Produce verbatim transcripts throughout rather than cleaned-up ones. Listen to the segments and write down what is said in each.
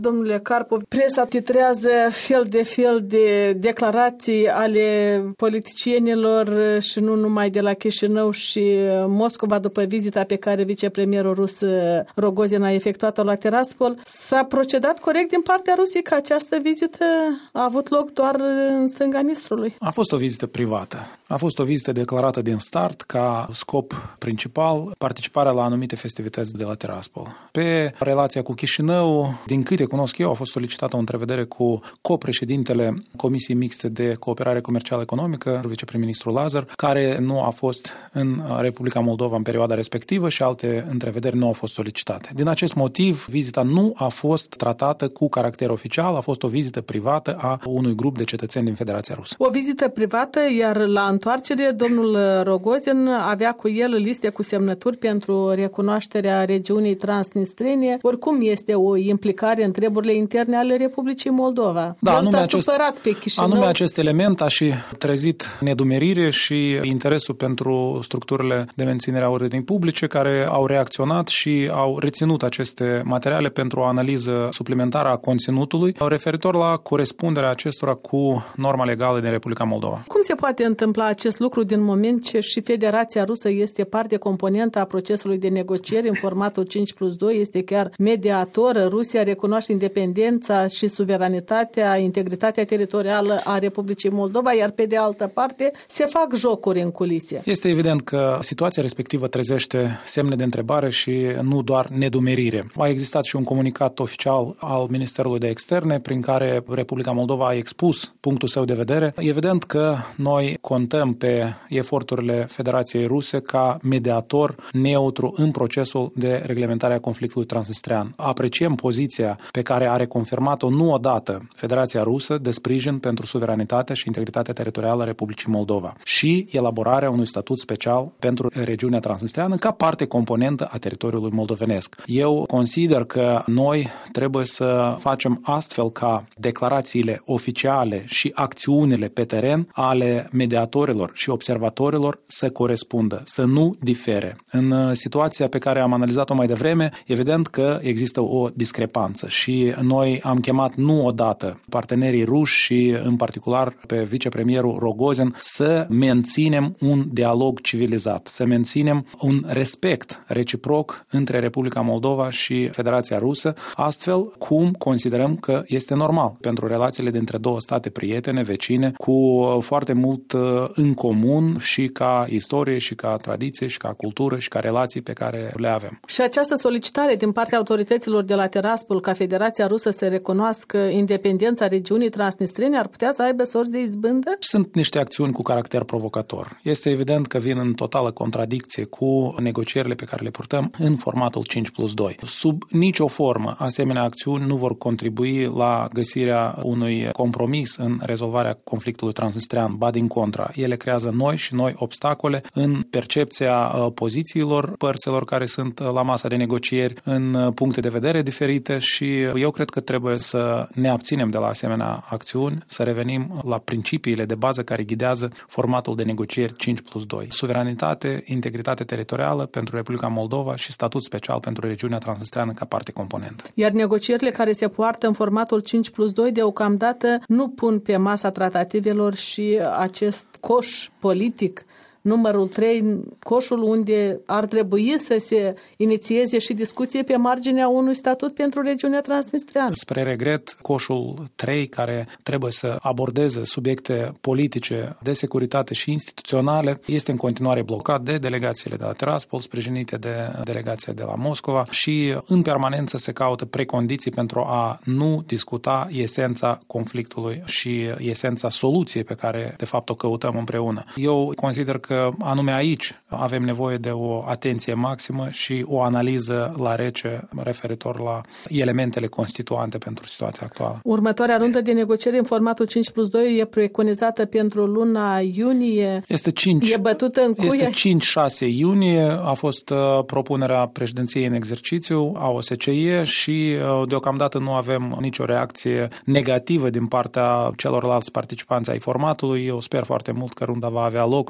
Domnule Karpov, presa titrează fel de fel de declarații ale politicienilor și nu numai de la Chișinău și Moscova după vizita pe care vicepremierul rus Rogozin a efectuat-o la Tiraspol. S-a procedat corect din partea Rusiei că această vizită a avut loc doar în stânga Nistrului? A fost o vizită privată. A fost o vizită declarată din start ca scop principal participarea la anumite festivități de la Tiraspol. Pe relația cu Chișinău, din câte cunosc eu, a fost solicitată o întrevedere cu copreședintele Comisiei Mixte de Cooperare Comercială Economică, viceprim-ministru Lazar, care nu a fost în Republica Moldova în perioada respectivă și alte întrevederi nu au fost solicitate. Din acest motiv, vizita nu a fost tratată cu caracter oficial, a fost o vizită privată a unui grup de cetățeni din Federația Rusă. O vizită privată, iar la întoarcere, domnul Rogozin avea cu el liste cu semnături pentru recunoașterea regiunii transnistrene. Oricum este o implicare în treburile interne ale Republicii Moldova. Da, anume s-a acest, supărat pe Chișinău. Anume acest element a și trezit nedumerire și interesul pentru structurile de menținere a ordinii publice care au reacționat și au reținut aceste materiale pentru o analiză suplimentară a conținutului referitor la corespunderea acestora cu norma legală din Republica Moldova. Cum se poate întâmpla acest lucru din moment ce și Federația Rusă este parte componentă a procesului de negocieri în formatul cinci plus doi, este chiar mediator, Rusia recunoaște independența și suveranitatea, integritatea teritorială a Republicii Moldova, iar pe de altă parte se fac jocuri în culise. Este evident că situația respectivă trezește semne de întrebare și nu doar nedumerire. A existat și un comunicat oficial al Ministerului de Externe prin care Republica Moldova a expus punctul său de vedere. Evident că noi contăm pe eforturile Federației Ruse ca mediator neutru în procesul de reglementare a conflictului transnistrean. Apreciem poziția pe care are confirmat-o nu odată Federația Rusă de sprijin pentru suveranitatea și integritatea teritorială a Republicii Moldova și elaborarea unui statut special pentru regiunea transnistreană ca parte componentă a teritoriului moldovenesc. Eu consider că noi trebuie să facem astfel ca declarațiile oficiale și acțiunile pe teren ale mediatorilor și observatorilor să corespundă, să nu difere. În situația pe care am analizat-o mai devreme, evident că există o discrepanță și noi am chemat nu odată partenerii ruși și în particular pe vicepremierul Rogozin să menținem un dialog civilizat, să menținem un respect reciproc între Republica Moldova și Federația Rusă, astfel cum considerăm că este normal pentru relațiile dintre două state prietene, vecine, cu foarte mult în comun și ca istorie și ca tradiție și ca cultură și ca relații pe care le avem. Și această solicitare din partea autorităților de la Tiraspol ca Federația Rusă să recunoască independența regiunii transnistrene ar putea să aibă sorți de izbândă? Sunt niște acțiuni cu caracter provocator. Este evident că vin în totală contradicție cu negocierile pe care le purtăm în formatul cinci plus doi. Sub nicio formă, asemenea acțiuni nu vor contribui la găsirea unui compromis în rezolvarea conflictului transnistrean, ba din contra. Ele creează noi și noi obstacole în percepția pozițiilor părților care sunt la masa de negocieri, în puncte de vedere diferite și eu cred că trebuie să ne abținem de la asemenea acțiuni, să revenim la principiile de bază care ghidează formatul de negocieri cinci plus doi. Suveranitate, integritate teritorială pentru Republica Moldova și statut special pentru regiunea transnistreană ca parte componentă. Iar negocierile care se poartă în formatul cinci plus doi deocamdată nu pun pe masa tratativelor și acest coș politic numărul trei, coșul unde ar trebui să se inițieze și discuție pe marginea unui statut pentru regiunea transnistreană. Spre regret, coșul trei, care trebuie să abordeze subiecte politice, de securitate și instituționale, este în continuare blocat de delegațiile de la Tiraspol, sprijinite de delegația de la Moscova și în permanență se caută precondiții pentru a nu discuta esența conflictului și esența soluției pe care de fapt o căutăm împreună. Eu consider că că anume aici avem nevoie de o atenție maximă și o analiză la rece referitor la elementele constituante pentru situația actuală. Următoarea rundă de negocieri în formatul cinci plus doi e preconizată pentru luna iunie. Este cinci, e bătută în cuie. Este cinci șase iunie, a fost uh, propunerea președinției în exercițiu a O S C E și uh, deocamdată nu avem nicio reacție negativă din partea celorlalți participanți ai formatului. Eu sper foarte mult că runda va avea loc, nu vor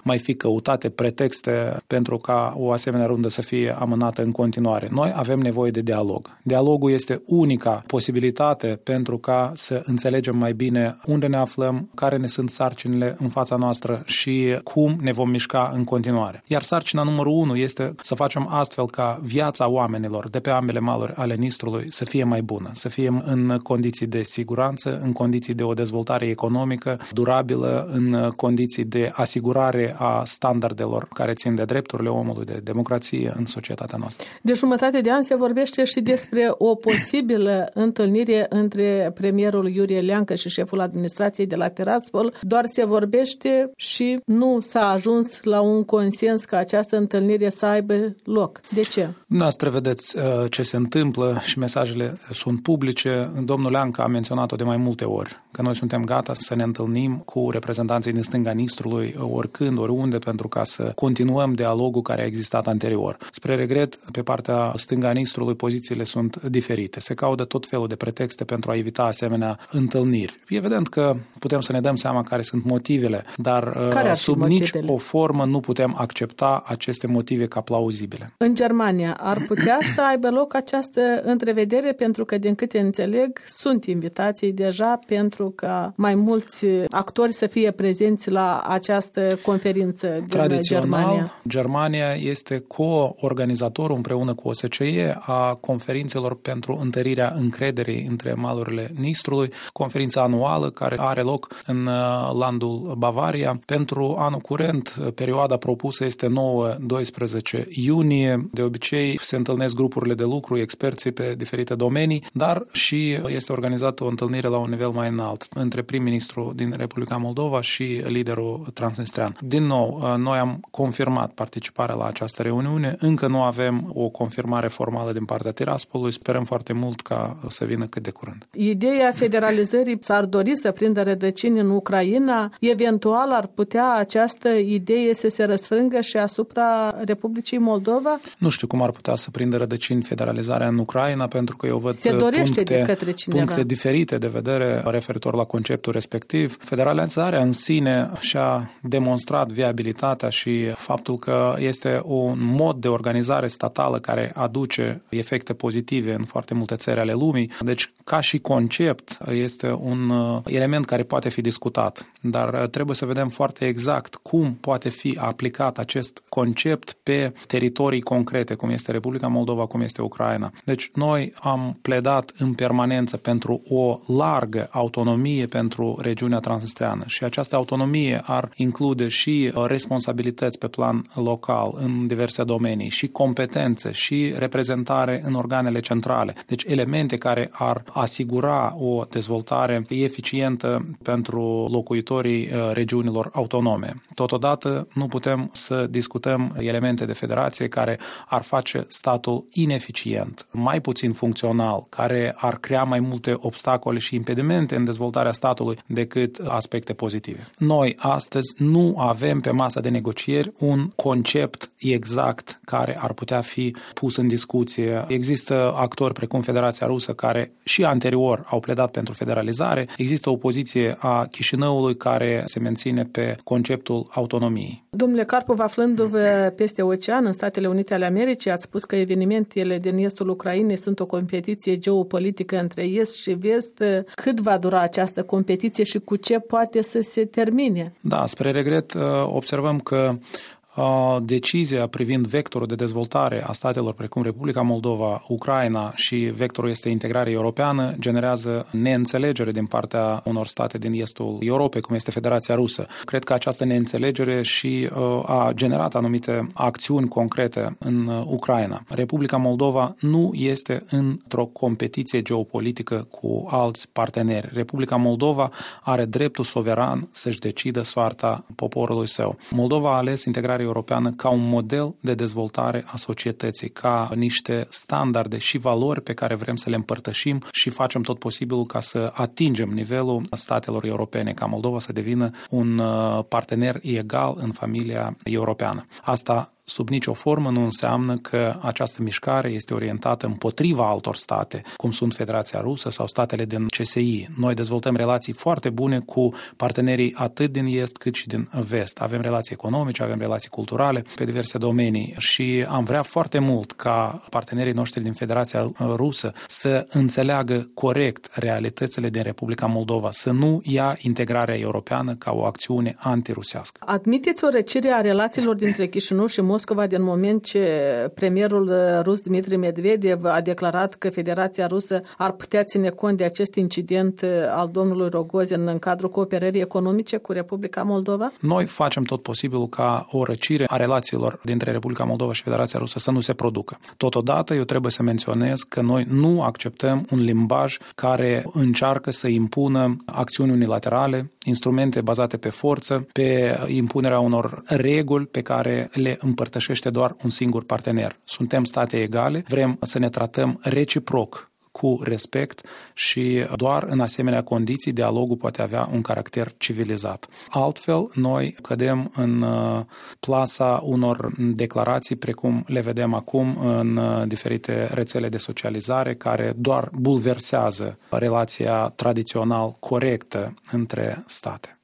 mai fi căutate pretexte pentru ca o asemenea rundă să fie amânată în continuare. Noi avem nevoie de dialog. Dialogul este unica posibilitate pentru ca să înțelegem mai bine unde ne aflăm, care ne sunt sarcinile în fața noastră și cum ne vom mișca în continuare. Iar sarcina numărul unu este să facem astfel ca viața oamenilor de pe ambele maluri ale Nistrului să fie mai bună, să fie în condiții de siguranță, în condiții de o dezvoltare economică durabilă, în condiții de asigurare a standardelor care țin de drepturile omului, de democrație în societatea noastră. De jumătate de an se vorbește și despre o posibilă întâlnire între premierul Iurie Leancă și șeful administrației de la Tiraspol. Doar se vorbește și nu s-a ajuns la un consens ca această întâlnire să aibă loc. De ce? Noastră vedeți ce se întâmplă și mesajele sunt publice. Domnul Leancă a menționat-o de mai multe ori, că noi suntem gata să ne întâlnim cu reprezentanții din stânga Nistrului oricând, oriunde, pentru ca să continuăm dialogul care a existat anterior. Spre regret, pe partea stânga Nistrului pozițiile sunt diferite. Se caută tot felul de pretexte pentru a evita asemenea întâlniri. E evident că putem să ne dăm seama care sunt motivele, dar sub nici o formă nu putem accepta aceste motive ca plauzibile. În Germania ar putea să aibă loc această întrevedere, pentru că, din câte înțeleg, sunt invitații deja pentru ca mai mulți actori să fie prezenți la această conferință din Tradițional, Germania. Germania este co-organizatorul împreună cu O S C E a conferințelor pentru întărirea încrederii între malurile Nistrului, conferința anuală care are loc în landul Bavaria. Pentru anul curent, perioada propusă este nouă doisprezece iunie. De obicei se întâlnesc grupurile de lucru, experții pe diferite domenii, dar și este organizată o întâlnire la un nivel mai înalt între prim-ministru din Republica Moldova și liderul transnistrean. Din nou, noi am confirmat participarea la această reuniune, încă nu avem o confirmare formală din partea Tiraspolului, sperăm foarte mult ca să vină cât de curând. Ideea federalizării s-ar dori să prindă rădăcini în Ucraina, eventual ar putea această idee să se răsfrângă și asupra Republicii Moldova? Nu știu cum ar putea să prindă rădăcini federalizarea în Ucraina, pentru că eu văd se dorește puncte, de către cineva. puncte diferite de vedere referitor la conceptul respectiv. Federalizarea în sine și-a demonstrat viabilitatea și faptul că este un mod de organizare statală care aduce efecte pozitive în foarte multe țări ale lumii. Deci, ca și concept, este un element care poate fi discutat, dar trebuie să vedem foarte exact cum poate fi aplicat acest concept pe teritorii concrete, cum este Republica Moldova, cum este Ucraina. Deci, noi am pledat în permanență pentru o largă autonomie pentru regiunea transnistreană și această autonomie ar include și responsabilități pe plan local în diverse domenii, și competențe, și reprezentare în organele centrale. Deci elemente care ar asigura o dezvoltare eficientă pentru locuitorii regiunilor autonome. Totodată nu putem să discutăm elemente de federație care ar face statul ineficient, mai puțin funcțional, care ar crea mai multe obstacole și impedimente în dezvoltarea statului decât aspecte pozitive. Noi astăzi nu avem pe masa de negocieri un concept exact care ar putea fi pus în discuție. Există actori precum Federația Rusă care și anterior au pledat pentru federalizare. Există o poziție a Chișinăului care se menține pe conceptul autonomiei. Domnule Karpov, aflându-vă peste ocean în Statele Unite ale Americii, ați spus că evenimentele din estul Ucrainei sunt o competiție geopolitică între est și vest. Cât va dura această competiție și cu ce poate să se termine? Da, spre regret observăm că decizia privind vectorul de dezvoltare a statelor precum Republica Moldova, Ucraina și vectorul este integrare europeană generează neînțelegere din partea unor state din estul Europei, cum este Federația Rusă. Cred că această neînțelegere și a generat anumite acțiuni concrete în Ucraina. Republica Moldova nu este într-o competiție geopolitică cu alți parteneri. Republica Moldova are dreptul suveran să-și decidă soarta poporului său. Moldova a ales integrarea europeană ca un model de dezvoltare a societății, ca niște standarde și valori pe care vrem să le împărtășim și facem tot posibilul ca să atingem nivelul statelor europene, ca Moldova să devină un partener egal în familia europeană. Asta sub nicio formă nu înseamnă că această mișcare este orientată împotriva altor state, cum sunt Federația Rusă sau statele din C S I. Noi dezvoltăm relații foarte bune cu partenerii atât din Est cât și din Vest. Avem relații economice, avem relații culturale pe diverse domenii și am vrea foarte mult ca partenerii noștri din Federația Rusă să înțeleagă corect realitățile din Republica Moldova, să nu ia integrarea europeană ca o acțiune antirusească. Admiteți o răcire a relațiilor dintre Chișinău și Moscova din moment ce premierul rus Dmitri Medvedev a declarat că Federația Rusă ar putea ține cont de acest incident al domnului Rogozin în cadrul cooperării economice cu Republica Moldova? Noi facem tot posibilul ca o răcire a relațiilor dintre Republica Moldova și Federația Rusă să nu se producă. Totodată, eu trebuie să menționez că noi nu acceptăm un limbaj care încearcă să impună acțiuni unilaterale, instrumente bazate pe forță, pe impunerea unor reguli pe care le împărtășește doar un singur partener. Suntem state egale, vrem să ne tratăm reciproc cu respect și doar în asemenea condiții dialogul poate avea un caracter civilizat. Altfel, noi cădem în plasa unor declarații precum le vedem acum în diferite rețele de socializare care doar bulversează relația tradițional corectă între state.